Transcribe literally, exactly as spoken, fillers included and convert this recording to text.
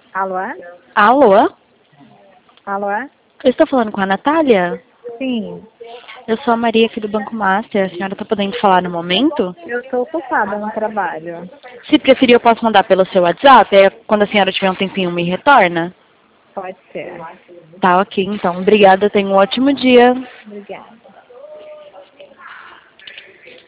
Alô? Alô? Alô? Eu estou falando com a Natália? Sim. Eu sou a Maria aqui do Banco Master. A senhora está podendo falar no momento? Eu estou ocupada no trabalho. Se preferir, eu posso mandar pelo seu WhatsApp. Aí, quando a senhora tiver um tempinho, me retorna? Pode ser. Tá, ok. Então, obrigada. Tenha um ótimo dia. Obrigada.